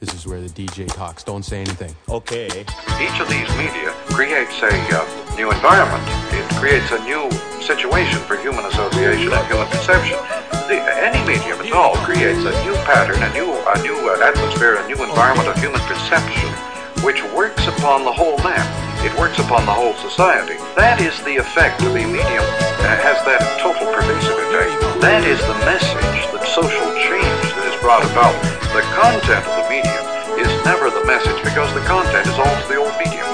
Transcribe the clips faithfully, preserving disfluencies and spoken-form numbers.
This is where the D J talks. Don't say anything. Okay. Each of these media creates a uh, new environment. It creates a new situation for human association and human perception. The, any medium at all creates a new pattern, a new, a new uh, atmosphere, a new environment of human perception, which works upon the whole man. It works upon the whole society. That is the effect of a medium. Uh, has that total pervasive effect. That is the message, the social change that is brought about. The content of the medium is never the message because the content is always the old medium.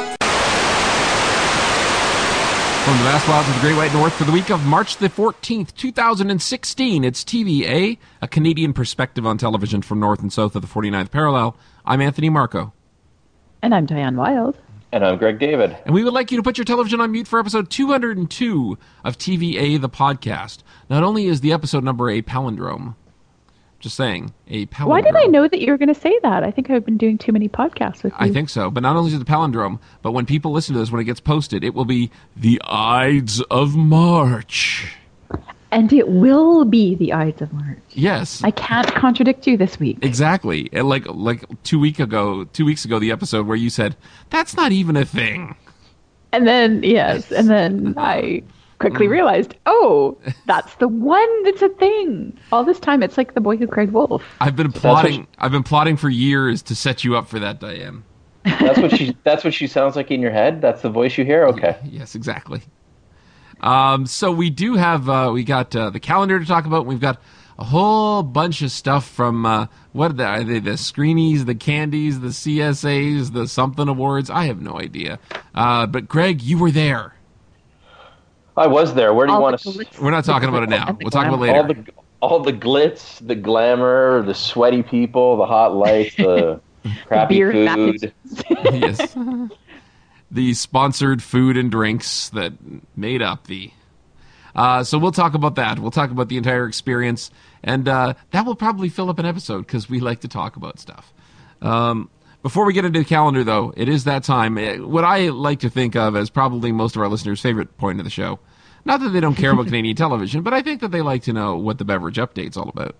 From the vast wilds of the Great White North for the week of March the fourteenth, two thousand sixteen, it's T V A, a Canadian perspective on television from north and south of the forty-ninth parallel. I'm Anthony Marco. And I'm Diane Wild. And I'm Greg David. And we would like you to put your television on mute for episode two hundred two of T V A, the podcast. Not only is the episode number a palindrome, just saying, a palindrome. Why did I know that you were going to say that? I think I've been doing too many podcasts with you. I think so. But not only is it a palindrome, but when people listen to this, when it gets posted, it will be the Ides of March. And it will be the Ides of March. Yes. I can't contradict you this week. Exactly. And like like two week ago, two weeks ago, the episode where you said, that's not even a thing. And then, yes, and then I quickly realized, oh, that's the one that's a thing. All this time, it's like The Boy Who Cried Wolf. I've been So plotting. she, I've been plotting for years to set you up for that, Diane. That's what she. That's what she sounds like in your head. That's the voice you hear. Okay. Yes, exactly. Um, so we do have. Uh, we got uh, the calendar to talk about. We've got a whole bunch of stuff from uh, what are, the, are they? The Screenies, the Candies, the C S As, the something awards. I have no idea. Uh, but Greg, you were there. I was there. Where do you All want the to? glitz- We're not talking about it now. We'll talk about it later. All the all the glitz, the glamour, the sweaty people, the hot lights, the crappy beer food. Yes. The sponsored food and drinks that made up the... Uh, so we'll talk about that. We'll talk about the entire experience. And uh, that will probably fill up an episode because we like to talk about stuff. Um, before we get into the calendar, though, it is that time. What I like to think of as probably most of our listeners' favorite point of the show. Not that they don't care about Canadian television, but I think that they like to know what the beverage update's all about.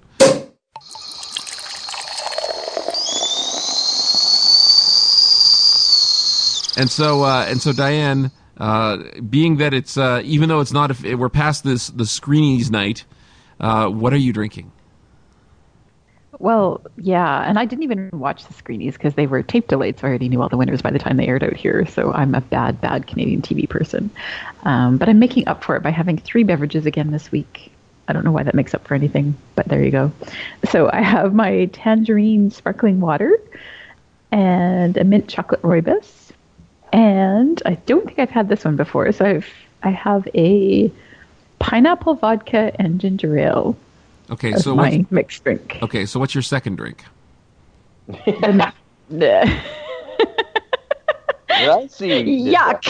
And so, uh, and so, Diane, uh, being that it's uh, even though it's not, if we're past this the Screenies night, uh, what are you drinking? Well, yeah, and I didn't even watch the Screenies because they were tape delayed, so I already knew all the winners by the time they aired out here. So I'm a bad, bad Canadian T V person. Um, but I'm making up for it by having three beverages again this week. I don't know why that makes up for anything, but there you go. So I have my tangerine sparkling water and a mint chocolate rooibos. And I don't think I've had this one before, so I've I have a pineapple vodka and ginger ale. Okay, as so my what's, mixed drink. okay, so what's your second drink? The- I see. you did that.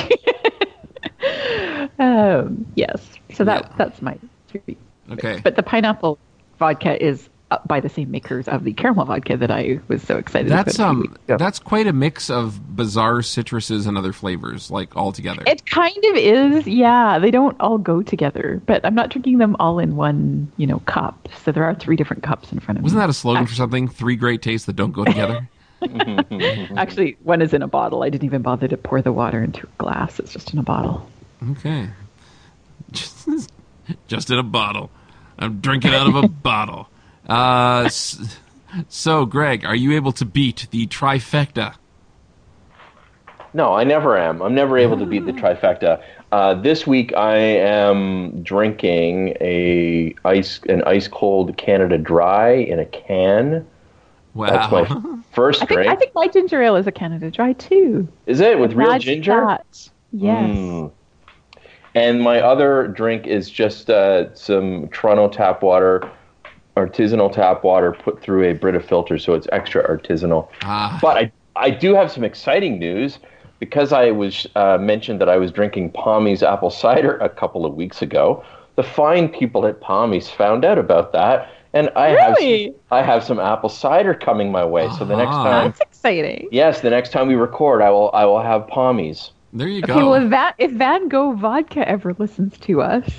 Yuck. um, yes, so that Yeah. that's my treat. Okay. But the pineapple vodka is uh, by the same makers of the caramel vodka that I was so excited That's about. a few um, weeks ago. that's quite a mix of bizarre citruses and other flavors, like all together. It kind of is, yeah. They don't all go together, but I'm not drinking them all in one, you know, cup. So there are three different cups in front of Wasn't me. that a slogan Actually, for something? Three great tastes that don't go together. Actually, one is in a bottle. I didn't even bother to pour the water into a glass. It's just in a bottle. Okay. Just, just in a bottle. I'm drinking out of a bottle. Uh, s- so, Greg, are you able to beat the trifecta? No, I never am. I'm never able to beat the trifecta. Uh, this week I am drinking a ice an ice cold Canada Dry in a can. Wow. That's my first I think drink. I think my ginger ale is a Canada Dry too. Is it with real Imagine ginger? that. Yes. Mm. And my other drink is just uh, some Toronto tap water, artisanal tap water put through a Brita filter, so it's extra artisanal. Ah. But I, I do have some exciting news because I was uh, mentioned that I was drinking Palmy's apple cider a couple of weeks ago. The fine people at Palmy's found out about that, and I have Really? some, I have some apple cider coming my way. So the next Ah. time, That's exciting. yes, the next time we record, I will I will have Palmy's. There you Okay, go. well, if, Va- if Van Gogh Vodka ever listens to us,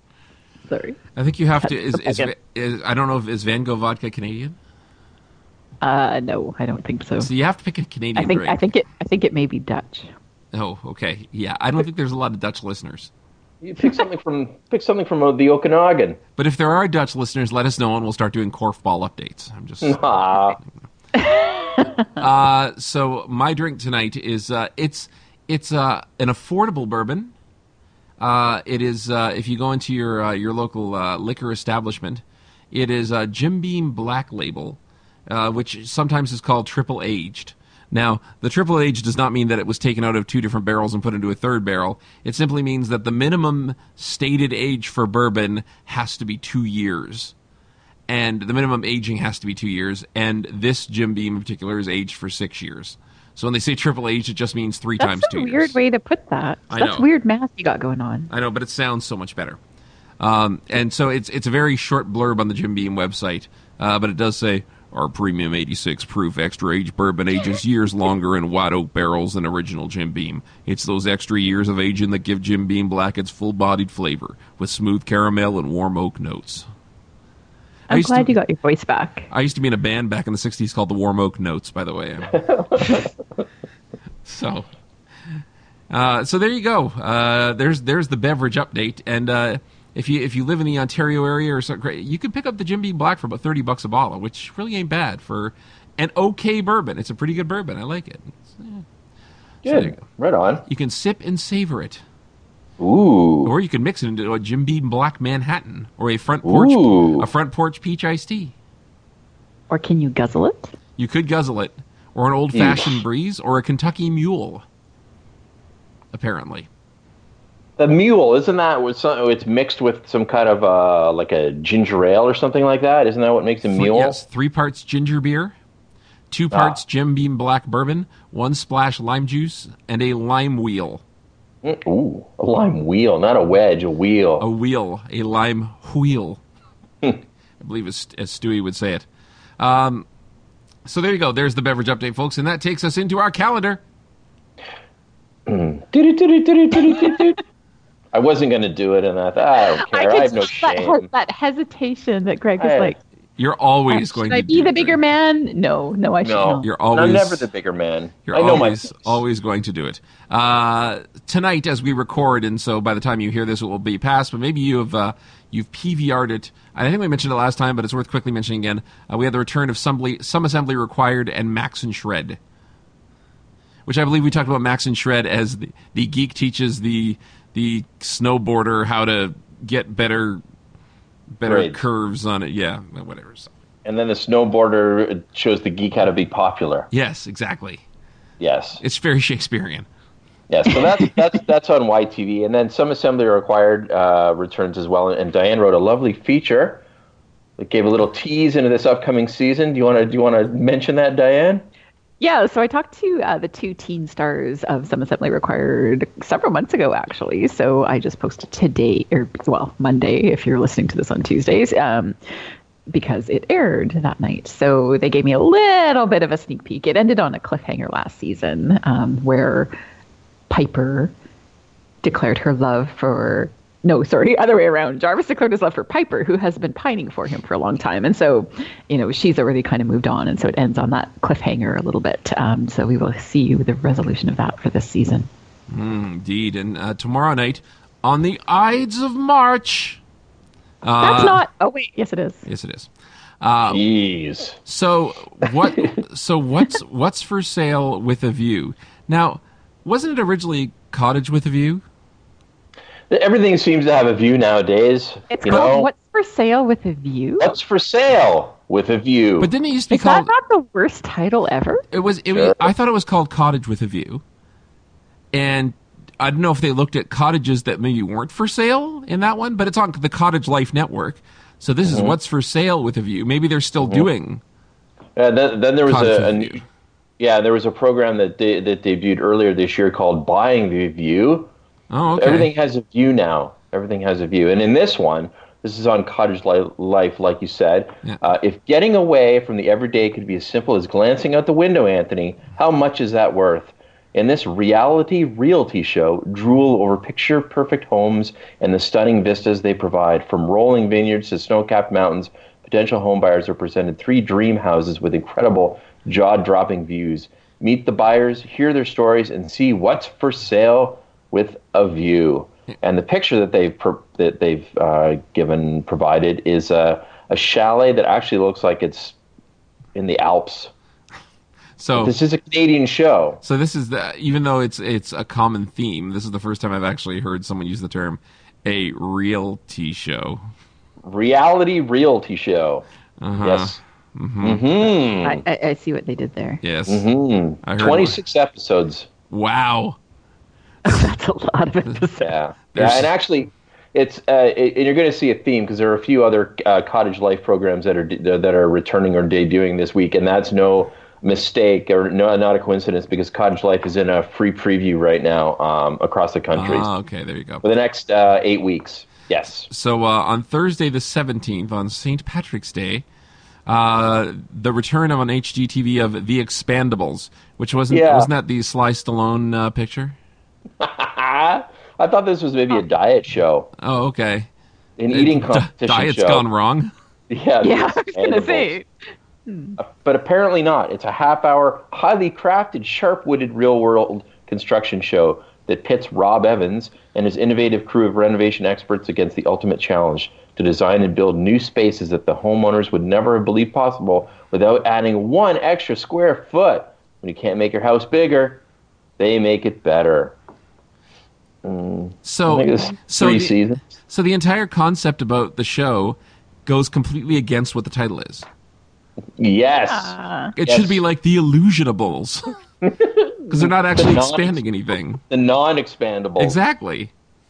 sorry. I think you have to. Is, is, Second. is I don't know if is Van Gogh vodka Canadian? Uh, no, I don't think so. So you have to pick a Canadian I think drink. I think it I think it may be Dutch. Oh, okay. Yeah, I don't think there's a lot of Dutch listeners. You pick something from pick something from uh, the Okanagan. But if there are Dutch listeners, let us know and we'll start doing korfball updates. I'm just... Ah, Uh, so my drink tonight is uh, it's it's uh, an affordable bourbon. Uh, it is uh, if you go into your uh, your local uh, liquor establishment, it is a Jim Beam Black Label, uh, which sometimes is called triple aged. Now, the triple age does not mean that it was taken out of two different barrels and put into a third barrel. It simply means that the minimum stated age for bourbon has to be two years. And the minimum aging has to be two years, and this Jim Beam in particular is aged for six years. So when they say triple aged, it just means three That's times a two weird years. way to put that. I That's know. weird math you got going on. I know, but it sounds so much better. Um, and so it's it's a very short blurb on the Jim Beam website, uh, but it does say, our premium eighty-six proof extra age bourbon ages years longer in white oak barrels than original Jim Beam. It's those extra years of aging that give Jim Beam Black its full-bodied flavor, with smooth caramel and warm oak notes. I I'm used glad to- you got your voice back. I used to be in a band back in the sixties called the Warm Oak Notes, by the way. so, uh, so there you go. Uh, there's there's the beverage update, and uh, if you if you live in the Ontario area or something, you can pick up the Jim Beam Black for about thirty bucks a bottle, which really ain't bad for an okay bourbon. It's a pretty good bourbon. I like it. It's, yeah. So there you good. go. Right on. You can sip and savor it, Ooh. or you can mix it into a Jim Beam Black Manhattan or a front porch Ooh. a front porch peach iced tea. Or can you guzzle it? You could guzzle it, or an old-fashioned breeze, or a Kentucky mule. Apparently, The mule, isn't that with some, it's mixed with some kind of uh, like a ginger ale or something like that? Isn't that what makes a Three- mule? yes, three parts ginger beer, two parts Ah. Jim Beam Black bourbon, one splash lime juice, and a lime wheel. Mm, Ooh, a lime wheel, not a wedge, a wheel. A wheel, a lime wheel. I believe as, as Stewie would say it. Um, so there you go. There's the beverage update, folks, and that takes us into our calendar. Do-do-do-do-do-do-do-do. I wasn't going to do it, and I thought, I don't care. I, could have no see that, shame. that hesitation that Greg was I- like, You're always should going I to be do the it, bigger Greg. man? No, no, I should No, not. You're always I'm never the bigger man. You're I know my always place. always going to do it. Uh, tonight, as we record, and so by the time you hear this, it will be past. But maybe you have uh, you've P V R'd it. I think we mentioned it last time, but it's worth quickly mentioning again. Uh, we had the return of assembly, some assembly required, and Max and Shred, which I believe we talked about Max and Shred as the, the geek teaches the the snowboarder how to get better better Grades. curves on it. Yeah, whatever. So, And then the snowboarder shows the geek how to be popular. yes, exactly. Yes. It's very Shakespearean. Yes, so that's that's that's on Y T V, and then some assembly required uh, returns as well. And Diane wrote a lovely feature that gave a little tease into this upcoming season. Do you want to do you want to mention that, Diane? Yeah, so I talked to uh, the two teen stars of Some Assembly Required several months ago, actually. So I just posted today, or well, Monday, if you're listening to this on Tuesdays, um, because it aired that night. So they gave me a little bit of a sneak peek. It ended on a cliffhanger last season, um, where Piper declared her love for. No, sorry, other way around. Jarvis declared his love for Piper, who has been pining for him for a long time. And so, you know, she's already kind of moved on. And so it ends on that cliffhanger a little bit. Um, so we will see the resolution of that for this season. Indeed. And uh, tomorrow night, on the Ides of March. Uh, That's not. Oh, wait. Yes, it is. Yes, it is. Uh, Jeez. so what? So what's what's for sale with a view? Now, wasn't it originally Cottage with a View? Everything seems to have a view nowadays. It's you called know, What's for Sale with a View? what's for sale with a view? But didn't it used to be Is that called? not the worst title ever? It was. It was. I thought it was called Cottage with a View, and I don't know if they looked at cottages that maybe weren't for sale in that one, but it's on the Cottage Life Network. So this Mm-hmm. is what's for sale with a view. Maybe they're still doing Uh, then, then there was Cottage a, with a a new- View. yeah, there was a program that de- that debuted earlier this year called Buying the View. Oh, okay. Everything has a view now. Everything has a view. And in this one, this is on Cottage li- Life, like you said. Yeah. Uh, if getting away from the everyday could be as simple as glancing out the window, Anthony, how much is that worth? In this reality realty show, drool over picture-perfect homes and the stunning vistas they provide. From rolling vineyards to snow-capped mountains, Potential home buyers are presented three dream houses with incredible jaw-dropping views. Meet the buyers, hear their stories, and see what's for sale with a view. And the picture that they've pro- that they've uh, given provided is a, a chalet that actually looks like it's in the Alps. So this is a Canadian show. So this is the even though it's it's a common theme. This is the first time I've actually heard someone use the term a realty show. Reality realty show. Uh-huh. Yes. Mm-hmm. Mm-hmm. I, I, I see what they did there. Yes. Mm-hmm. I heard twenty-six one. Episodes. Wow. That's a lot of episodes. Yeah. There's- Yeah, and actually, it's uh, it, and you're going to see a theme because there are a few other uh, cottage life programs that are that are returning or debuting this week, and that's no mistake or no, not a coincidence because Cottage Life is in a free preview right now um, across the country Ah, okay, there you go. for the next uh, eight weeks. Yes. So uh, on Thursday the seventeenth, on Saint Patrick's Day, uh, the return of on H G T V of The Expandables, which wasn't Yeah. wasn't that the Sly Stallone uh, picture? I thought this was maybe a diet show, Oh, okay. an eating Di- competition Diet's show. gone wrong. Yeah, The Yeah, I was going to Expandables. say. But apparently not. It's a half-hour, highly crafted, sharp-witted, real-world construction show that pits Rob Evans and his innovative crew of renovation experts against the ultimate challenge to design and build new spaces that the homeowners would never have believed possible without adding one extra square foot. When you can't make your house bigger, they make it better. Mm, I So, think it's so three the, seasons. so the entire concept about the show goes completely against what the title is. Yes. Uh, It Yes. should be like the Illusionables, because they're not actually non- expanding anything. The non-expandable. Exactly.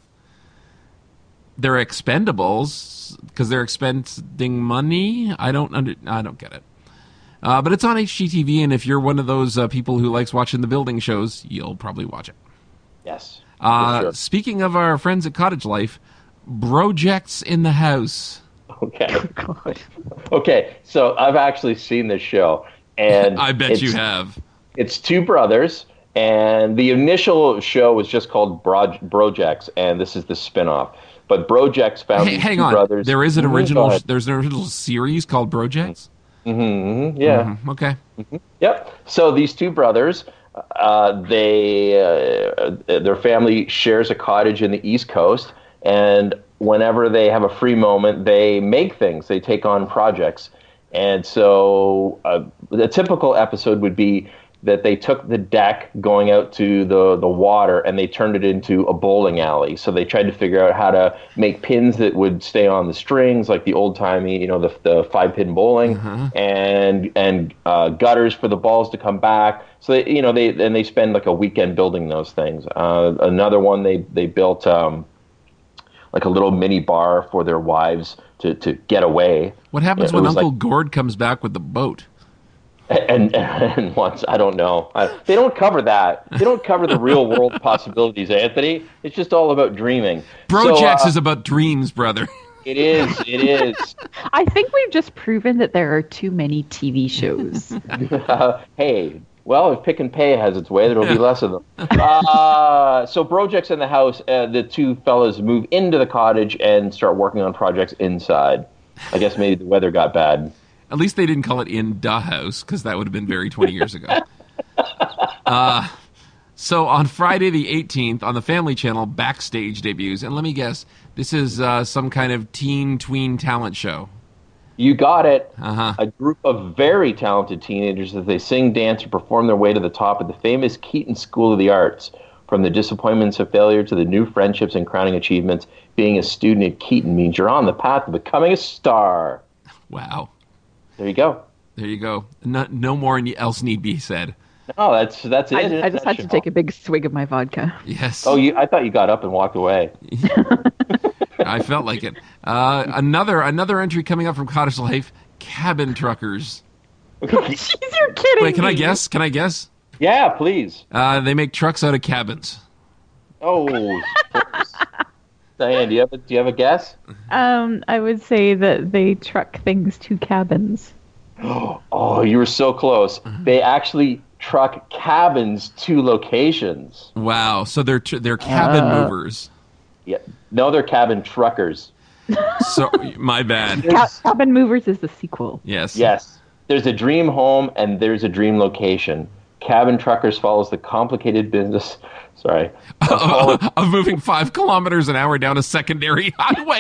They're expendables because they're expending money. I don't under, I don't get it. Uh, but it's on H G T V, and if you're one of those uh, people who likes watching the building shows, you'll probably watch it. Yes. Uh, for sure. Speaking of our friends at Cottage Life, Brojects in the house. Okay. God. Okay, so I've actually seen this show, and I bet it's, you have. It's two brothers, and the initial show was just called Bro- Brojects, and this is the spin-off. But Brojects found Hey, these hang two on. brothers. There is an Mhm, go original. ahead. There's an original series called Brojects. Mhm, yeah. Mhm, okay. Yep. So these two brothers, uh, they uh, their family shares a cottage in the East Coast, and whenever they have a free moment, they make things. They take on projects, and so uh, the typical episode would be that they took the deck going out to the, the water and they turned it into a bowling alley. So they tried to figure out how to make pins that would stay on the strings, like the old-timey, you know, the, the five-pin bowling, and and uh, gutters for the balls to come back. So they, you know, they and they spend like a weekend building those things. Uh, another one they they built um, like a little mini bar for their wives to, to get away. What happens It when was Uncle like- Gord comes back with the boat? And, and once, I don't know. I, they don't cover that. They don't cover the real world possibilities, Anthony. It's just all about dreaming. Brojects So, uh, is about dreams, brother. It is. It is. I think we've just proven that there are too many T V shows. Uh, hey, well, if Pick and Pay has its way, there will be less of them. Uh, so Brojects in the house, uh, the two fellas move into the cottage and start working on projects inside. I guess maybe the weather got bad. At least they didn't call it In Da House, because that would have been very twenty years ago. Uh, so on Friday the eighteenth, on the Family Channel, Backstage debuts. And let me guess, this is uh, some kind of teen tween talent show. You got it. Uh-huh. A group of very talented teenagers as they sing, dance, and perform their way to the top of the famous Keaton School of the Arts. From the disappointments of failure to the new friendships and crowning achievements, being a student at Keaton means you're on the path to becoming a star. Wow. There you go. There you go. No, no more else need be said. No, that's that's it. I, I just had to take a big swig of my vodka. Yes. Oh, you, I thought you got up and walked away. I felt like it. Uh, another another entry coming up from Cottage Life, Cabin Truckers. Jeez, you're kidding Wait, can I me. guess? Can I guess? Yeah, please. Uh, they make trucks out of cabins. Oh, of course. Diane, do you have a, do you have a guess? Um, I would say that they truck things to cabins. Oh, you were so close. They actually truck cabins to locations. Wow. So they're tr- they're cabin Uh. movers. Yeah, no, they're cabin truckers. So my bad. Ca- Cabin Movers is the sequel. Yes. Yes. There's a dream home and there's a dream location. Cabin Truckers follows the complicated business. Sorry. Of, of moving five kilometers an hour down a secondary highway.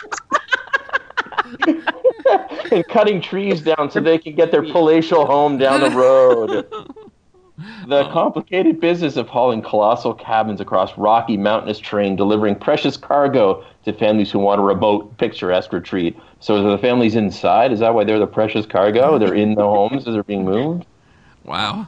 And cutting trees down so they can get their palatial home down the road. The complicated business of hauling colossal cabins across rocky, mountainous terrain, delivering precious cargo to families who want a remote, picturesque retreat. So are the families inside? Is that why they're the precious cargo? They're in the homes as they're being moved? Wow.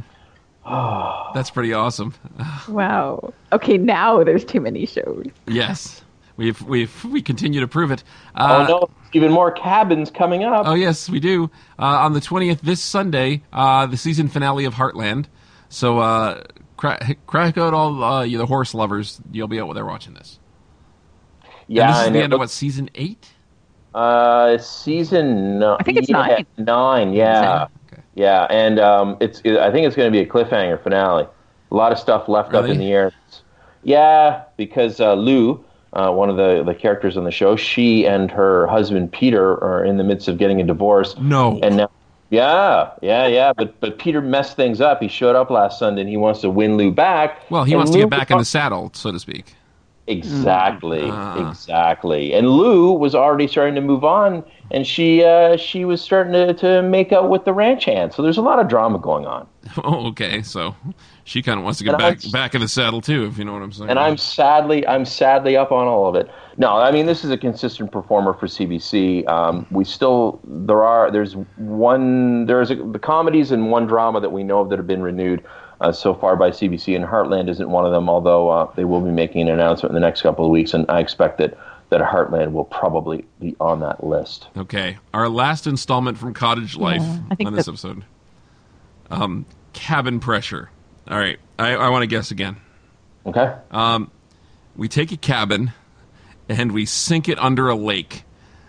That's pretty awesome. Wow. Okay, now there's too many shows. Yes. We've we've we continue to prove it. Uh, oh no, even more cabins coming up. Oh yes, we do. Uh, on the twentieth, this Sunday, uh, the season finale of Heartland. So uh, crack, crack out all uh, you the horse lovers. You'll be out there watching this. Yeah, and this is and the it end of look- what, season eight? Uh, season no, I think it's yeah, nine. Nine, yeah, Okay. yeah, and um, it's. It, I think it's going to be a cliffhanger finale. A lot of stuff left up Really? in the air. Yeah, because uh, Lou, uh, one of the the characters on the show, she and her husband Peter are in the midst of getting a divorce. No. And now, yeah, yeah, yeah. But but Peter messed things up. He showed up last Sunday and he wants to win Lou back. Well, he And wants to Lou get back in the saddle, so to speak. Exactly, Ah. exactly. And Lou was already starting to move on, and she uh, she was starting to, to make out with the ranch hand. So there's a lot of drama going on. Oh, okay. So she kind of wants to get And back I'm- back in the saddle too, if you know what I'm saying. And I'm sadly, I'm sadly up on all of it. No, I mean this is a consistent performer for C B C. Um, we still there are there's one there's a, the comedies and one drama that we know of that have been renewed uh, so far by C B C, and Heartland isn't one of them. Although uh, they will be making an announcement in the next couple of weeks, and I expect that that Heartland will probably be on that list. Okay, our last installment from Cottage Life Yeah, I think on this that- episode. Um, cabin pressure. All right, I, I want to guess again. Okay. We take a cabin and we sink it under a lake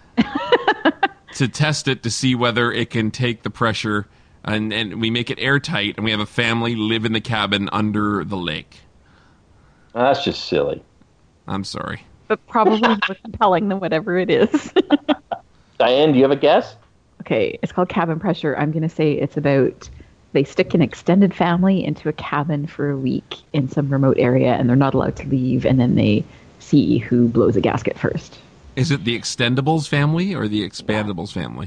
to test it to see whether it can take the pressure, and, and we make it airtight, and we have a family live in the cabin under the lake. Uh, that's just silly. I'm sorry. But probably more compelling than whatever it is. Diane, do you have a guess? Okay, it's called Cabin Pressure. I'm going to say it's about they stick an extended family into a cabin for a week in some remote area, and they're not allowed to leave, and then they see who blows a gasket first. Is it the Extendables family or the Expandables family?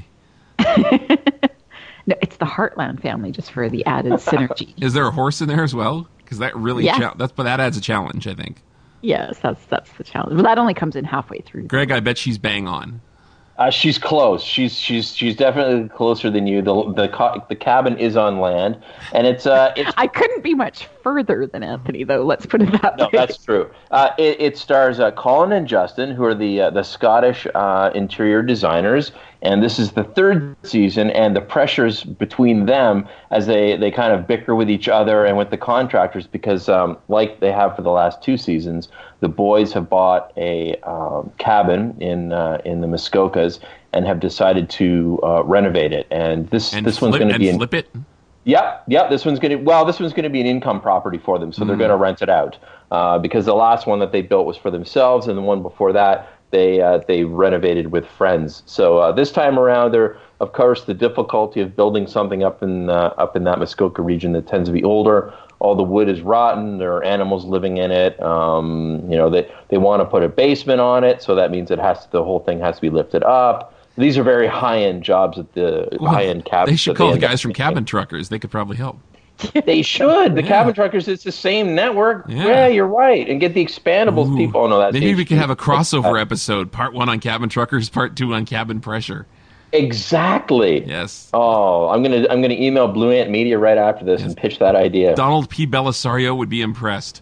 No, it's the Heartland family, just for the added synergy. Is there a horse in there as well? Because that really Yeah. cha- that's but that adds a challenge, I think. Yes, that's that's the challenge. But that only comes in halfway through. Greg, I bet she's bang on. Uh, she's close. She's she's she's definitely closer than you. The the co- the cabin is on land, and it's uh it's I couldn't be much further than Anthony, though. Let's put it that no, way. that's true. Uh, it, it stars uh, Colin and Justin, who are the uh, the Scottish uh, interior designers, and this is the third season. And the pressures between them as they, they kind of bicker with each other and with the contractors, because um, like they have for the last two seasons, the boys have bought a um, cabin in uh, in the Muskokas and have decided to uh, renovate it. And this And this flip, one's going to and be in, flip it. Yep, yep. This one's gonna well, this one's gonna be an income property for them, so they're gonna rent it out. Uh, because the last one that they built was for themselves, and the one before that they uh, they renovated with friends. So uh, this time around, there of course the difficulty of building something up in uh, up in that Muskoka region that tends to be older. All the wood is rotten. There are animals living in it. Um, you know, they they want to put a basement on it, so that means it has to, the whole thing has to be lifted up. These are very high-end jobs at the Well, high-end cabins. They should that call the end up guys from making. Cabin Truckers. They could probably help. They should. The Yeah. Cabin Truckers, it's the same network. Yeah. Yeah, you're right. And get the Expandables Ooh. people. Oh, no, that's Maybe we H could D. have a crossover episode. Part one on Cabin Truckers, part two on Cabin Pressure. Exactly. Yes. Oh, I'm gonna I'm gonna email Blue Ant Media right after this and pitch that idea. Donald P. Belisario would be impressed.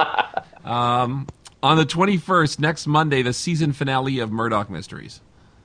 um, on the twenty-first, next Monday, the season finale of Murdoch Mysteries.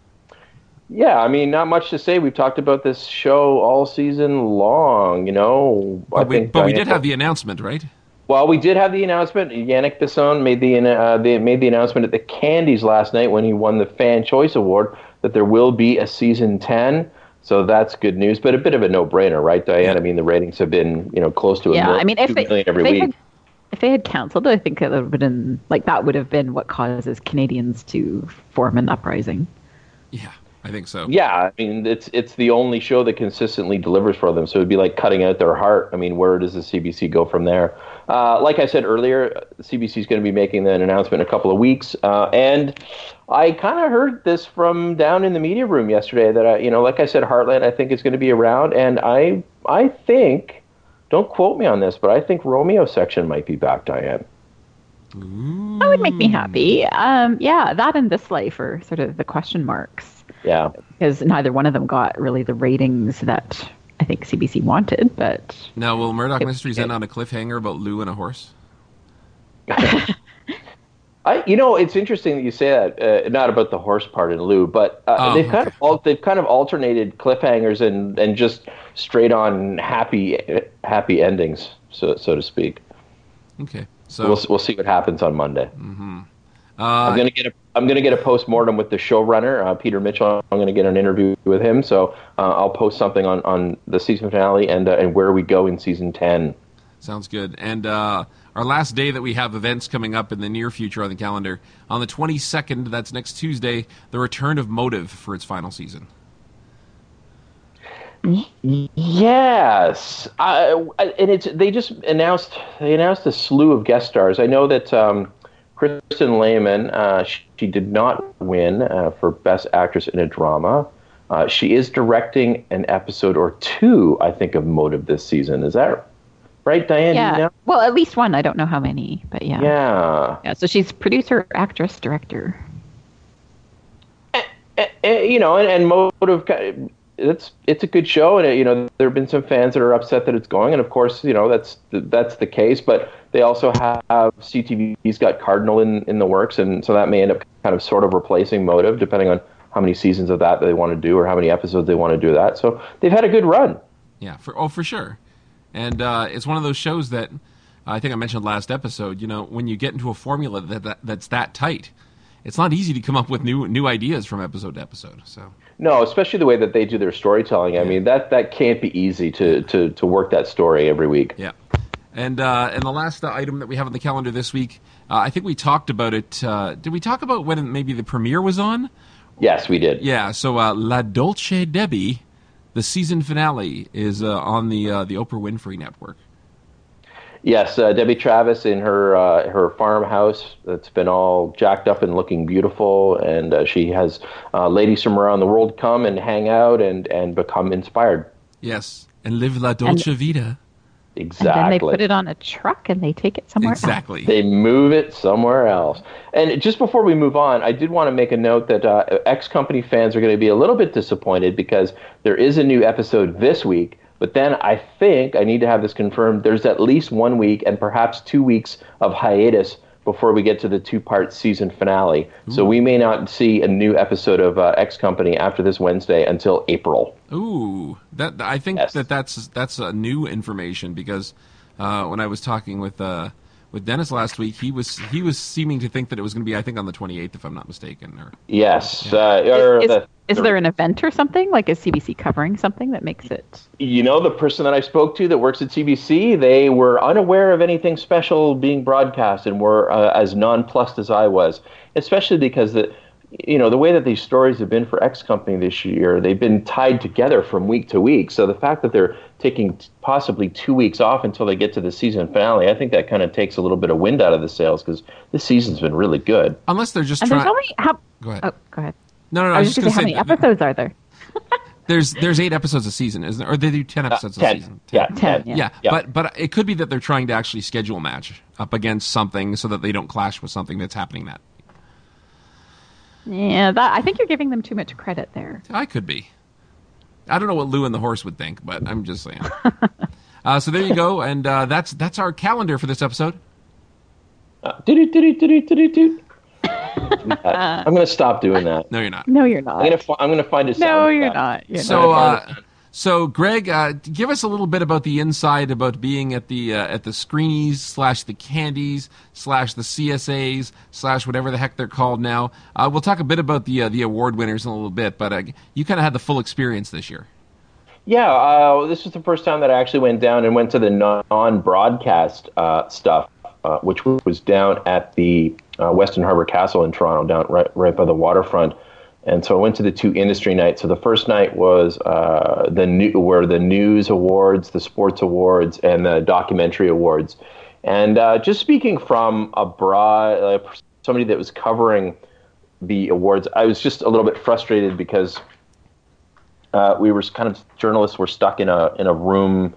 Yeah, I mean, not much to say. We've talked about this show all season long. You know, I But, we, think but we Diane- did have the announcement, right? Well, we did have the announcement. Yannick Besson made the uh, they made the announcement at the Candies last night when he won the Fan Choice Award that there will be a season ten. So that's good news, but a bit of a no-brainer, right, Diane? Yeah. I mean, the ratings have been, you know, close to a Yeah, mil- I mean, if two they, million every if they week. had, if they had cancelled it, I think it would have been like that would have been what causes Canadians to form an uprising. Yeah, I think so. Yeah, I mean, it's it's the only show that consistently delivers for them. So it'd be like cutting out their heart. I mean, where does the C B C go from there? Uh, like I said earlier, the C B C is going to be making an announcement in a couple of weeks. Uh, and I kind of heard this from down in the media room yesterday that, I, you know, like I said, Heartland, I think is going to be around. And I I think, don't quote me on this, but I think Romeo section might be back, Diane. That would make me happy. Um, yeah, that and This Life are sort of the question marks. Yeah. Because neither one of them got really the ratings that I think C B C wanted, but... Now, will Murdoch Mysteries end on a cliffhanger about Lou and a horse? I, you know, it's interesting that you say that. Uh, not about the horse part in Lou, but uh, Oh, they've kind okay. of al- they've kind of alternated cliffhangers and, and just straight on happy happy endings, so so to speak. Okay, so We'll we'll see what happens on Monday. uh, I'm gonna get a I'm gonna get a postmortem with the showrunner, uh, Peter Mitchell. I'm gonna get an interview with him, so uh, I'll post something on, on the season finale and uh, and where we go in season ten. sounds good. And uh, our last day that we have events coming up in the near future on the calendar, on the twenty-second, that's next Tuesday, the return of Motive for its final season. Yes, I, I- and it's they just announced they announced a slew of guest stars. I know that um, Kristen Lehman, uh, she, she did not win uh, for Best Actress in a Drama. Uh, she is directing an episode or two, I think, of Motive this season. Is that right, Diane? Do you Yeah. know? Well, at least one. I don't know how many, but yeah. Yeah. Yeah, so she's producer, actress, director. Eh, eh, you know, and, and Motive, ki- it's it's a good show, and uh, you know there have been some fans that are upset that it's going, and of course, you know that's that's the case. But they also have C T V's got Cardinal in, in the works, and so that may end up kind of sort of replacing Motive, depending on how many seasons of that they want to do or how many episodes they want to do that. So they've had a good run. Yeah, for oh, for sure. And uh, it's one of those shows that I think I mentioned last episode. You know, when you get into a formula that, that that's that tight, it's not easy to come up with new new ideas from episode to episode. So No, especially the way that they do their storytelling. I Yeah. mean, that that can't be easy to to to work that story every week. yeah. And uh, and the last uh, item that we have on the calendar this week, uh, I think we talked about it. Uh, did we talk about when maybe the premiere was on? Yes, we did. Yeah. So uh, La Dolce Debbie, the season finale, is uh, on the uh, the Oprah Winfrey Network. Yes, uh, Debbie Travis in her uh, her farmhouse that's been all jacked up and looking beautiful, and uh, she has uh, ladies from around the world come and hang out and, and become inspired. Yes, and live La Dolce Vita. Exactly. And then they put it on a truck and they take it somewhere else. Exactly. They move it somewhere else. And just before we move on, I did want to make a note that uh, X Company fans are going to be a little bit disappointed because there is a new episode this week. But then I think, I need to have this confirmed, there's at least one week and perhaps two weeks of hiatus before we get to the two-part season finale. Ooh. So we may not see a new episode of uh, X Company after this Wednesday until April. Ooh, that I think Yes. that that's that's a new information because uh, when I was talking with uh, with Dennis last week, he was he was seeming to think that it was going to be, I think, on the twenty-eighth, if I'm not mistaken. Or Yes. Yeah. Uh, or Is, the, is the- there an event or something? Like, is C B C covering something that makes it... You know, the person that I spoke to that works at C B C, they were unaware of anything special being broadcast and were uh, as nonplussed as I was, especially because the, you know, the way that these stories have been for X Company this year, they've been tied together from week to week. So the fact that they're taking t- possibly two weeks off until they get to the season finale, I think that kind of takes a little bit of wind out of the sails because this season's been really good. unless they're just And trying. there's only... How, Go ahead. oh, go ahead. No, no, no. I was just going to say, how many that- episodes are there? There's there's eight episodes a season, isn't there? Or they do ten episodes ten. a season. Yeah, Ten, ten. yeah. Yeah, Yeah. but but it could be that they're trying to actually schedule a match up against something so that they don't clash with something that's happening that. Yeah, that I think you're giving them too much credit there. I could be. I don't know what Lou and the horse would think, but I'm just saying. uh, so there you go, and uh, that's that's our calendar for this episode. Uh, doo-doo-doo-doo-doo-doo-doo. I'm going to stop doing that. No, you're not. No, you're I'm not. going to fi- I'm going to find a sound. No, for you're that. not. You're So, not. uh, so Greg, uh, give us a little bit about the inside about being at the uh, at the Screenies slash the Candies slash the C S As slash whatever the heck they're called now. Uh, we'll talk a bit about the uh, the award winners in a little bit, but uh, you kind of had the full experience this year. Yeah, uh, this was the first time that I actually went down and went to the non-broadcast uh, stuff. Uh, uh, which was down at the uh, Weston Harbour Castle in Toronto, down right, right by the waterfront. And so I went to the two industry nights. So the first night was uh, the new, were the news awards, the sports awards, and the documentary awards. And uh, just speaking from a broad, uh, somebody that was covering the awards, I was just a little bit frustrated because uh, we were kind of journalists were stuck in a in a room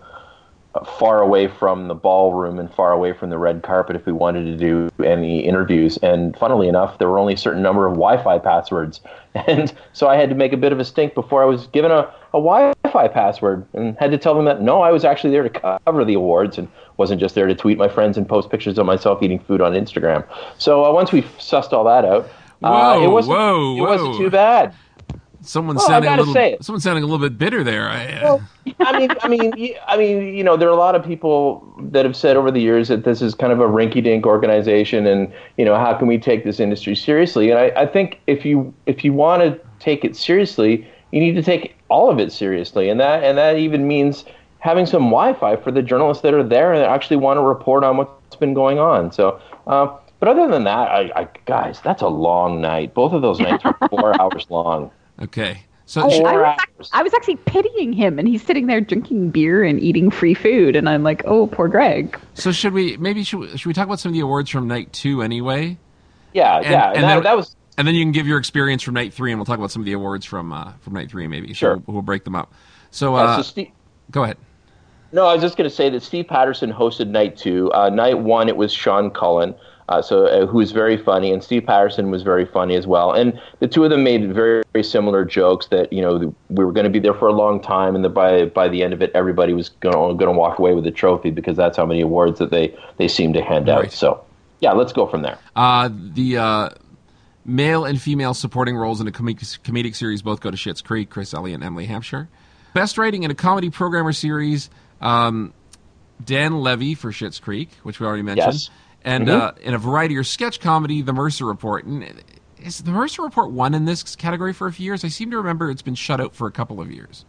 far away from the ballroom and far away from the red carpet if we wanted to do any interviews. And funnily enough, there were only a certain number of Wi-Fi passwords. And so I had to make a bit of a stink before I was given a, a Wi-Fi password and had to tell them that, no, I was actually there to cover the awards and wasn't just there to tweet my friends and post pictures of myself eating food on Instagram. So uh, once we sussed all that out, whoa, uh, it wasn't, whoa, it whoa. wasn't too bad. Someone well, sounding a little. say it. Someone sounding a little bit bitter there. I, uh... well, I mean, I mean, I mean, you know, there are a lot of people that have said over the years that this is kind of a rinky-dink organization, and you know, how can we take this industry seriously? And I, I think if you if you want to take it seriously, you need to take all of it seriously, and that and that even means having some Wi-Fi for the journalists that are there and that actually want to report on what's been going on. So. Uh, but other than that, I, I guys, that's a long night. Both of those nights were four hours long. Okay. So I, sh- I, was actually, I was actually pitying him, and he's sitting there drinking beer and eating free food, and I'm like, oh, poor Greg. So should we maybe should we, should we talk about some of the awards from night two anyway? Yeah, and, yeah, and, and that, then, that was. And then you can give your experience from night three, and we'll talk about some of the awards from uh, from night three maybe. Sure, so we'll, we'll break them up. So, yeah, uh, so Steve, go ahead. No, I was just going to say that Steve Patterson hosted night two. Uh, night one, it was Sean Cullen. Uh, so uh, who was very funny, and Steve Patterson was very funny as well. And the two of them made very, very similar jokes that, you know, we were going to be there for a long time, and that by by the end of it, everybody was going to walk away with a trophy because that's how many awards that they, they seem to hand out. Right. So, yeah, let's go from there. Uh, the uh, male and female supporting roles in a com- comedic series both go to Schitt's Creek, Chris Elliott and Emily Hampshire. Best writing in a comedy programmer series, um, Dan Levy for Schitt's Creek, which we already mentioned. Yes. And Mm-hmm. uh, in a variety or sketch comedy, The Mercer Report. And is The Mercer Report won in this category for a few years? I seem to remember it's been shut out for a couple of years.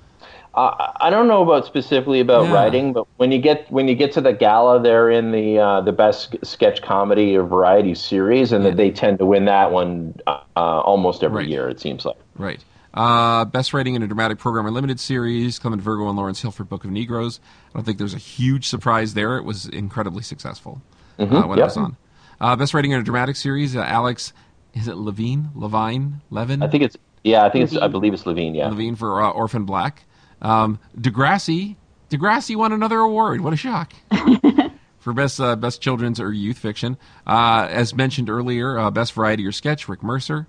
Uh, I don't know about specifically about Yeah. writing, but when you get when you get to the gala, they're in the uh, the best sketch comedy or variety series, and Yeah. that they tend to win that one uh, almost every Right. year. It seems like. Right. Uh, best writing in a dramatic program or limited series, Clement Virgo and Lawrence Hill for Book of Negroes. I don't think there's a huge surprise there. It was incredibly successful Mm-hmm. uh, when yep. it was on. Uh, best writing in a dramatic series, uh, Alex, is it Levine? Levine? Levin? I think it's yeah. I think it's I believe it's Levine. Yeah. Levine for uh, Orphan Black. Um, Degrassi. Degrassi won another award. What a shock. For best uh, best children's or youth fiction. Uh, as mentioned earlier, uh, best variety or sketch, Rick Mercer.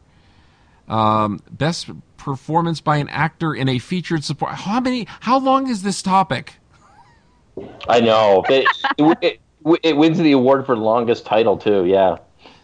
Um, best performance by an actor in a featured support. How many? How long is this topic? I know. It, it, it, it wins the award for longest title too. Yeah.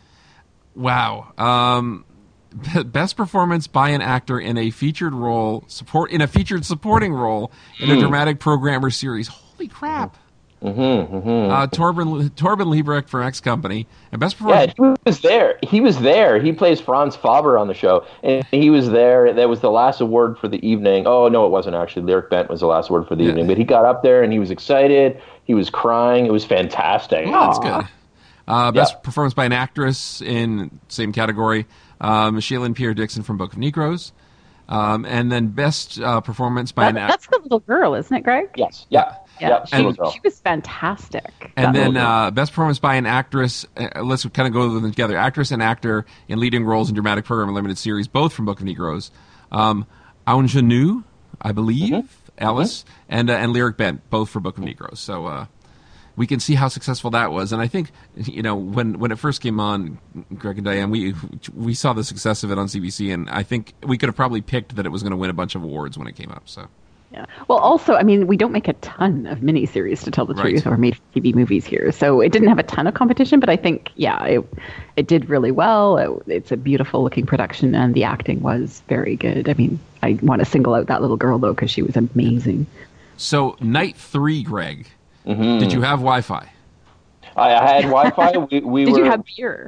Wow. Um, best performance by an actor in a featured role, support in a featured supporting role in a Hmm. dramatic program or series. Holy crap. Mm-hmm, mm-hmm. Uh, Torben Torben Liebrecht for X Company, and best Yeah, performance. he was there. He was there. He plays Franz Faber on the show, and he was there. That was the last award for the evening. Oh no, it wasn't actually. Lyric Bent was the last award for the Yeah. evening, but he got up there and he was excited. He was crying. It was fantastic. Oh, that's good. Uh, best Yeah. performance by an actress in same category, uh, Michelle and Pierre Dixon from Book of Negroes, um, and then best uh, performance by That, an actor. that's the little girl, isn't it, Greg? Yes. Yeah. Yeah, Yeah. she, Little girl. she was fantastic. And That then little girl. uh, best performance by an actress. Uh, let's kind of go with them together. Actress and actor in leading roles in dramatic program and limited series, both from Book of Negroes. Um, Ingenue, I believe, Mm-hmm. Alice, and uh, and Lyric Bent, both for Book of Negroes. So uh, we can see how successful that was. And I think, you know, when when it first came on, Greg and Diane, we we saw the success of it on C B C, and I think we could have probably picked that it was going to win a bunch of awards when it came up. So. Yeah. Well, also, I mean, we don't make a ton of miniseries, to tell the Right. truth, or made-for-T V movies here, so it didn't have a ton of competition. But I think, yeah, it it did really well. It, it's a beautiful-looking production, and the acting was very good. I mean, I want to single out that little girl though, because she was amazing. So night three, Greg, Mm-hmm. did you have Wi-Fi? I, I had Wi-Fi. we we Did were. you have beer?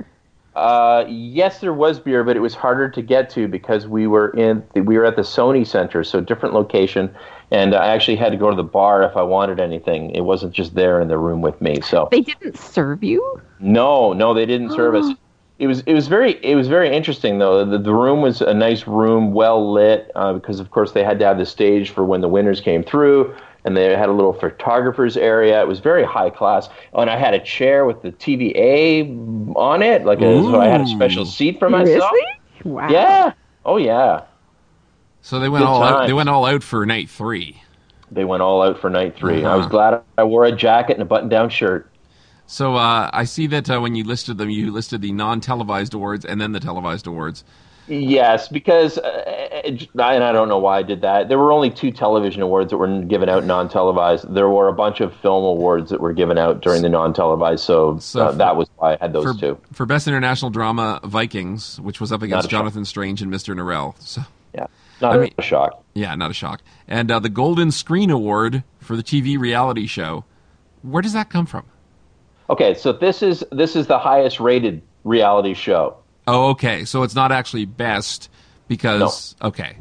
Uh, yes, there was beer, but it was harder to get to because we were in we were at the Sony Center, so different location, and I actually had to go to the bar if I wanted anything. It wasn't just there in the room with me. So They didn't serve you? no, no, they didn't serve us. It was it was very it was very interesting though. The, the room was a nice room, well lit, uh, because of course they had to have the stage for when the winners came through. And they had a little photographer's area. It was very high class. Oh, and I had a chair with the T V A on it. Like, a, so I had a special seat for myself. Really? Wow. Yeah. Oh, yeah. So they went Good all out. times. They went all out for night three. They went all out for night three. Uh-huh. I was glad I wore a jacket and a button-down shirt. So uh, I see that uh, when you listed them, you listed the non-televised awards and then the televised awards. Yes, because, uh, and I don't know why I did that. There were only two television awards that were given out non-televised. There were a bunch of film awards that were given out during the non-televised, so, So uh, for- that was why I had those For, two. for Best International Drama, Vikings, which was up against Not a shock. Jonathan Strange and Mister Norrell. So Yeah, not I a mean- shock. yeah, not a shock. And uh, the Golden Screen Award for the T V reality show. Where does that come from? Okay, so this is this is the highest rated reality show. Oh, okay. So it's not actually best because okay.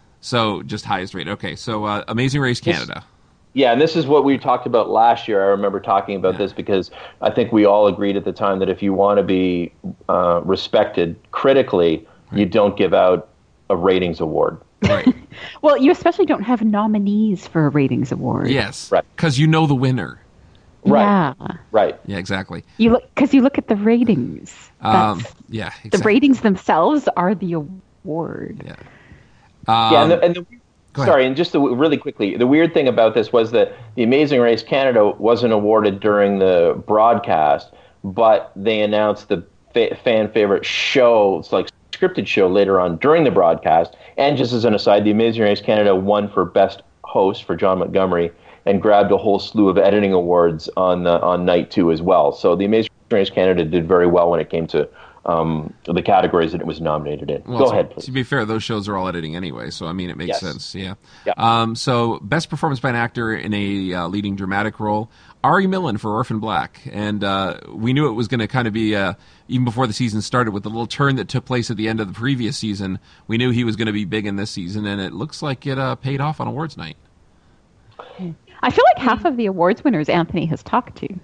So just highest rated. Okay. So uh, Amazing Race Canada. Yeah, and this is what we talked about last year. I remember talking about Yeah. this because I think we all agreed at the time that if you want to be uh, respected critically, you don't give out a ratings award. Right. Well, you especially don't have nominees for a ratings award. Yes. Right. Because you know the winner. Right. Yeah. Right. Yeah. Exactly. You look because you look at the ratings. Um, That's, yeah. the Exactly. ratings themselves are the award. Yeah. Um, Yeah, and the, and the, go ahead. sorry, and just the, really quickly, the weird thing about this was that the Amazing Race Canada wasn't awarded during the broadcast, but they announced the fa- fan favorite show, it's like scripted show later on during the broadcast. And just as an aside, the Amazing Race Canada won for best host for John Montgomery and grabbed a whole slew of editing awards on the, on night two as well. So the Amazing Race Canada did very well when it came to um, the categories that it was nominated in. Well, Go to, ahead, please. To be fair, those shows are all editing anyway, so I mean, it makes Yes. sense. Yeah. Yeah. Um, so, best performance by an actor in a uh, leading dramatic role, Ari Millen for Orphan Black, and uh, we knew it was going to kind of be uh, even before the season started with the little turn that took place at the end of the previous season. We knew he was going to be big in this season, and it looks like it uh, paid off on awards night. I feel like half of the awards winners Anthony has talked to.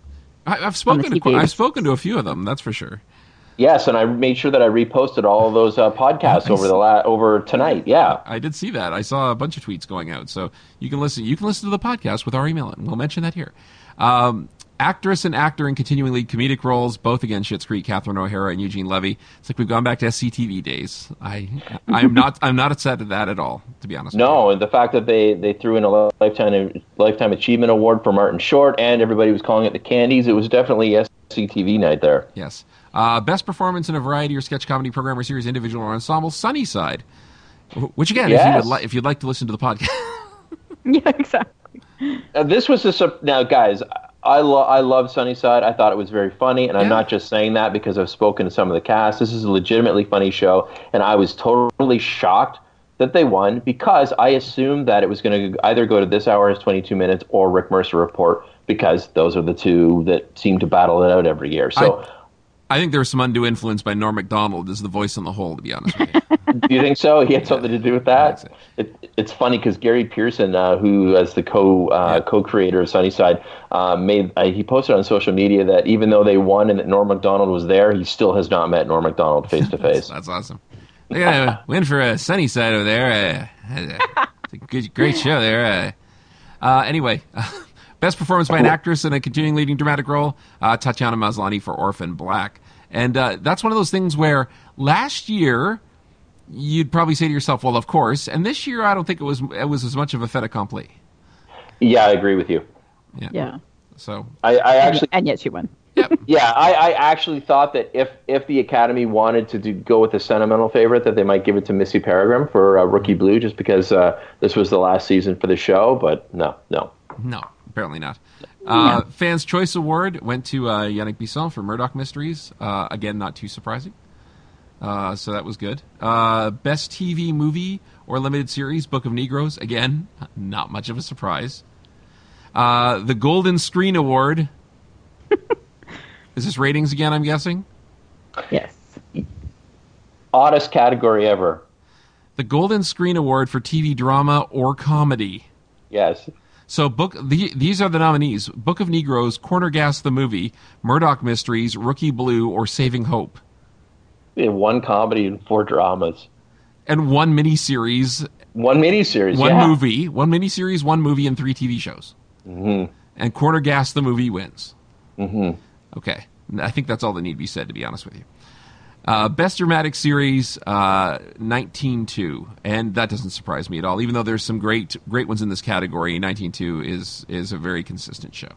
I, I've spoken the to T V. I've spoken to a few of them, that's for sure. Yes, and I made sure that I reposted all of those uh, podcasts I over the la- over tonight. Yeah, I did see that. I saw a bunch of tweets going out, so you can listen. You can listen to the podcast with Ari Millen. We'll mention that here. Um, actress and actor in continuing lead comedic roles, both again Schitt's Creek, Catherine O'Hara and Eugene Levy. It's like we've gone back to S C T V days. I, I'm not, I'm not upset at that at all, to be honest. no, and the fact that they, they threw in a lifetime lifetime achievement award for Martin Short, and everybody was calling it the Candies. It was definitely S C T V night there. Yes. Uh, best performance in a variety or sketch comedy program or series, individual or ensemble, Sunnyside. Which again, if you Yes. would li- if you'd like to listen to the podcast, Yeah, exactly. Uh, this was a sup- now, guys. I lo- I love Sunnyside. I thought it was very funny, and I'm Yeah. not just saying that because I've spoken to some of the cast. This is a legitimately funny show, and I was totally shocked that they won because I assumed that it was going to either go to This Hour Is twenty-two Minutes or Rick Mercer Report because those are the two that seem to battle it out every year. So, I think there was some undue influence by Norm Macdonald as the voice on the whole. To be honest with you. do you think so? He had something to do with that? so. It, it's funny because Gary Pearson, uh, who as the co uh, Yeah. co-creator of Sunnyside, uh, made uh, he posted on social media that even though they won and that Norm Macdonald was there, he still has not met Norm Macdonald face to face. That's awesome. They got a win for uh, Sunnyside over there. Uh, it's a good, great show there. Uh, uh, anyway, best performance by an actress in a continuing leading dramatic role, uh, Tatiana Maslany for Orphan Black. And uh, that's one of those things where last year you'd probably say to yourself, well, of course. And this year I don't think it was it was as much of a fait accompli. Yeah, I agree with you. Yeah. So, I, I actually, And yet she won. yeah, I, I actually thought that if if the Academy wanted to do, go with a sentimental favorite, that they might give it to Missy Peregrine for uh, Rookie Blue, just because uh, this was the last season for the show. But no, no. no, apparently not. Uh, Fans' Choice Award went to uh, Yannick Bisson for Murdoch Mysteries. Uh, again, not too surprising. Uh, so that was good. Uh, best T V movie or limited series, Book of Negroes. Again, not much of a surprise. Uh, the Golden Screen Award. Is this ratings again, I'm guessing? Yes. Oddest category ever. The Golden Screen Award for T V drama or comedy. Yes. So book the, these are the nominees: Book of Negroes, Corner Gas the Movie, Murdoch Mysteries, Rookie Blue, or Saving Hope. We have one comedy and four dramas. And one miniseries. One miniseries, One yeah. movie. One miniseries, one movie, and three T V shows. Mm-hmm. And Corner Gas the Movie wins. Mm-hmm. Okay. I think that's all that need to be said, to be honest with you. Uh, Best Dramatic Series, uh, nineteen two, and that doesn't surprise me at all. Even though there's some great great ones in this category, nineteen two is is a very consistent show.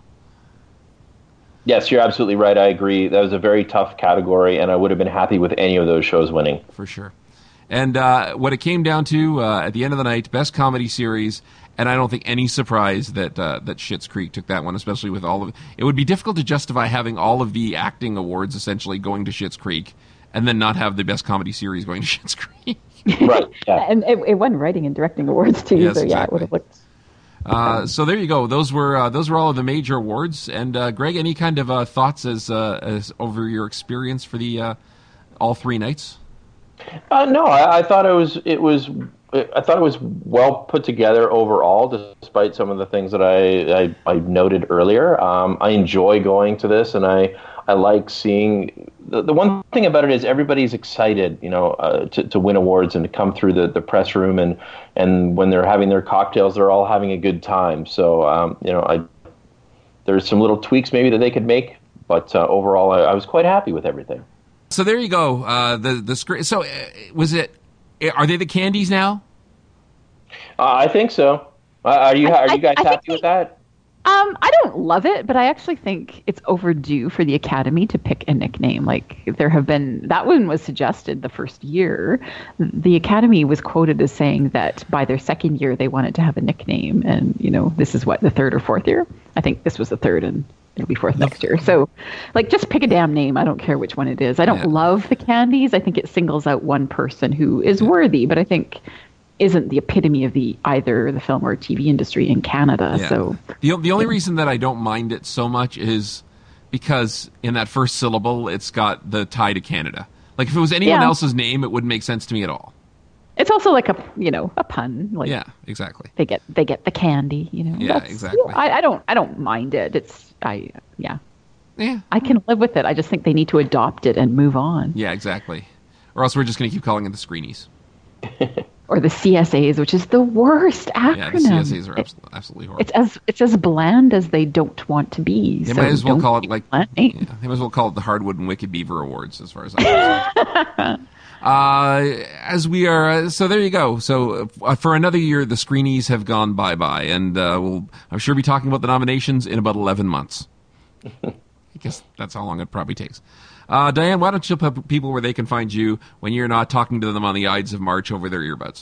Yes, you're absolutely right. I agree. That was a very tough category, and I would have been happy with any of those shows winning. For sure. And uh, what it came down to, uh, at the end of the night, Best Comedy Series, and I don't think any surprise that uh, that Schitt's Creek took that one, especially with all of it. It would be difficult to justify having all of the acting awards essentially going to Schitt's Creek, and then not have the Best Comedy Series going to Schitt's Creek. Right, yeah. And it, it won writing and directing awards too. Yes, so yeah, exactly. it would have looked. Uh, so there you go. Those were uh, those were all of the major awards. And uh, Greg, any kind of uh, thoughts as uh, as over your experience for the uh, all three nights? Uh, no, I, I thought it was it was I thought it was well put together overall, despite some of the things that I I, I noted earlier. Um, I enjoy going to this, and I I like seeing. The, the one thing about it is everybody's excited, you know, uh, to to win awards and to come through the, the press room, and and when they're having their cocktails, they're all having a good time. So um, you know, I there's some little tweaks maybe that they could make, but uh, overall, I, I was quite happy with everything. So there you go. Uh, the the screen. So uh, was it? Are they the candies now? Uh, I think so. Uh, are you are I- you guys I think happy with that? Um, I don't love it, but I actually think it's overdue for the Academy to pick a nickname. Like there have been, that one was suggested the first year. The Academy was quoted as saying that by their second year they wanted to have a nickname, and you know this is what, the third or fourth year. I think this was the third, and it'll be fourth next year. So, like, just pick a damn name. I don't care which one it is. I don't Yeah. love the candies. I think it singles out one person who is worthy, but I think isn't the epitome of the either the film or T V industry in Canada. Yeah. So the the only reason that I don't mind it so much is because in that first syllable it's got the tie to Canada. Like if it was anyone Yeah. else's name, it wouldn't make sense to me at all. it's also like a you know a pun. Like Yeah, exactly. they get they get the candy. You know. Yeah, That's- exactly. I, I don't I don't mind it. It's I yeah Yeah, I can live with it. I just think they need to adopt it and move on. yeah, exactly. Or else we're just going to keep calling it the Screenies. Or the C S As, which is the worst acronym. Yeah, the C S As are abs- absolutely horrible. It's as it's as bland as they don't want to be. They so might as well don't call it keep like bland yeah, names. they might as well call it the Hardwood and Wicked Beaver Awards, as far as I'm concerned. uh, as we are, uh, so there you go. So uh, for another year, the Screenies have gone bye bye, and uh, we'll I'm sure be talking about the nominations in about eleven months. I guess that's how long it probably takes. Uh, Diane, why don't you tell people where they can find you when you're not talking to them on the Ides of March over their earbuds?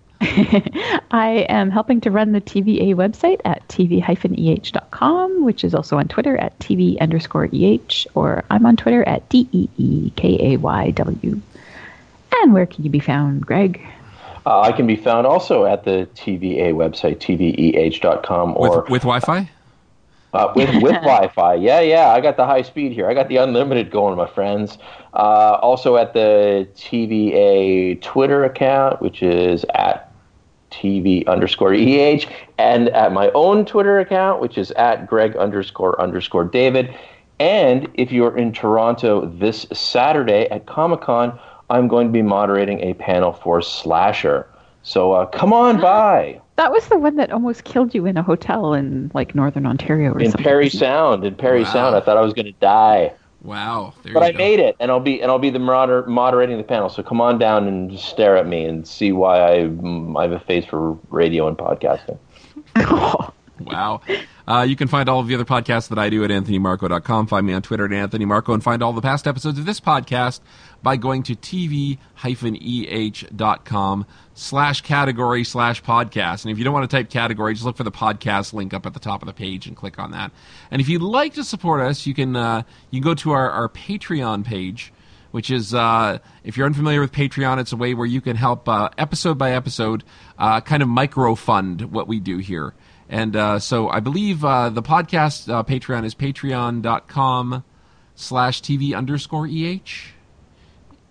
I am helping to run the T V A website at t v dash e h dot com, which is also on Twitter at tv underscore eh, or I'm on Twitter at D E E K A Y W. And where can you be found, Greg? Uh, I can be found also at the T V A website, t v e h dot com, or With, with Wi-Fi? uh, with with Wi-Fi. Yeah, yeah, I got the high speed here. I got the unlimited going, my friends. Uh, also at the T V A Twitter account, which is at T V underscore eh, and at my own Twitter account, which is at Greg underscore underscore David. And if you're in Toronto this Saturday at Comic-Con, I'm going to be moderating a panel for Slasher. So uh, come on by. That was the one that almost killed you in a hotel in like Northern Ontario or In something. Parry Sound, in Parry Wow. Sound, I thought I was going to die, Wow. There but you I go. made it, and I'll be and I'll be the moder- moderating the panel. So come on down and just stare at me and see why I mm, I have a face for radio and podcasting. Wow. Uh, you can find all of the other podcasts that I do at anthony marco dot com. Find me on Twitter at Anthony Marco, and find all the past episodes of this podcast by going to t v dash e h dot com slash category slash podcast. And if you don't want to type category, just look for the podcast link up at the top of the page and click on that. And if you'd like to support us, you can uh, you can go to our, our Patreon page, which is, uh, if you're unfamiliar with Patreon, it's a way where you can help uh, episode by episode uh, kind of micro-fund what we do here. And uh, so I believe uh, the podcast uh, Patreon is patreon dot com slash TV underscore EH.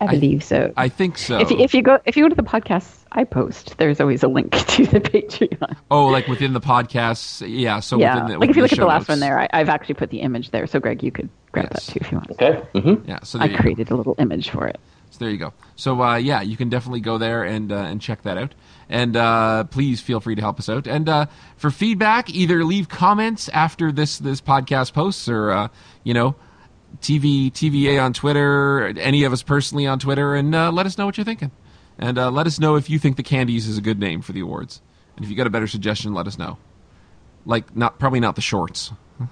I believe so. I think so. If you, if you go if you go to the podcasts I post, there's always a link to the Patreon. Oh, like within the podcasts, yeah. So yeah, within the, like if you look the at the last notes. one there, I, I've actually put the image there. So Greg, you could grab Yes. that too if you want. Okay. Mm-hmm. Yeah. So there I you created a little image for it. So there you go. So uh, yeah, you can definitely go there and uh, and check that out. And uh, please feel free to help us out. And uh, for feedback, either leave comments after this this podcast posts, or uh, you know, T V T V A on Twitter, any of us personally on Twitter, and uh, let us know what you're thinking. And uh, let us know if you think the Candies is a good name for the awards. And if you got a better suggestion, let us know. Like not probably not the shorts.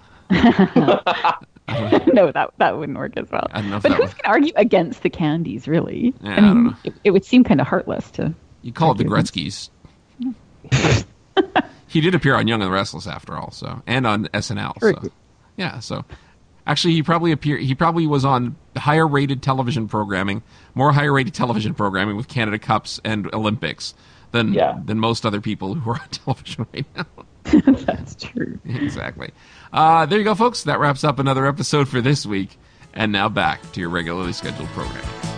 No, that that wouldn't work as well. I don't know if But that who's would- going to argue against the Candies, really? Yeah, I I mean, don't know. It, it would seem kind of heartless to. You call it the argue against- Gretzkys. He did appear on Young and the Restless after all, so and on S N L. So True. yeah, so actually he probably appeared. He probably was on higher rated television programming, more higher rated television programming with Canada Cups and Olympics than Yeah. than most other people who are on television right now. That's true. Exactly. Uh, there you go, folks. That wraps up another episode for this week. And now back to your regularly scheduled programming.